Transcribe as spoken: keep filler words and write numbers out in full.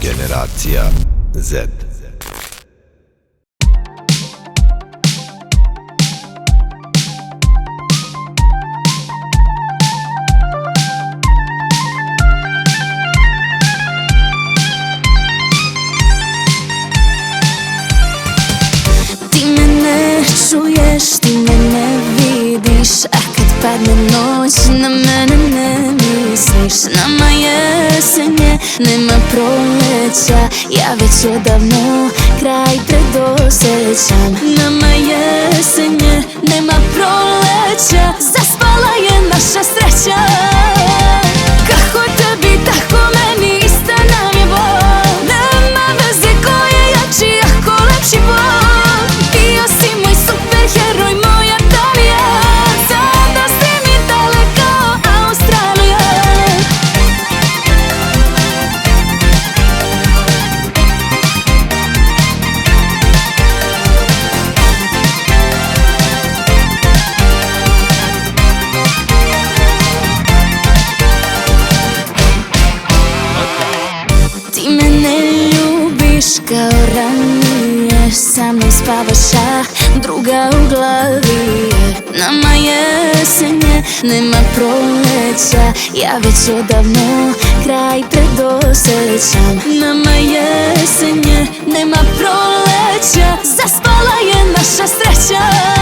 Generacija Z. Ti me ne čuješ, ti me ne vidiš, a kad padne noć na mene ne misliš. Nama jesen je, nema proleća, ja već odavno kraj predosjećam. Nama jesen je, nema proleća, zaspala je naša sreća. Kako tebi, tako meni, ista nam je bol. Nema veze ko je jači, ako lepši bol. Bio si moj superheroj, moja Dalija, sada si mi daleko Australija. Ti me ne ljubiš kao ranije, sa mnom spavaš, a druga u glavi je. Nama jesen je, nema proleća, ja već odavno kraj predosjećam. Nama jesen je, nema proleća, zaspala je naša sreća.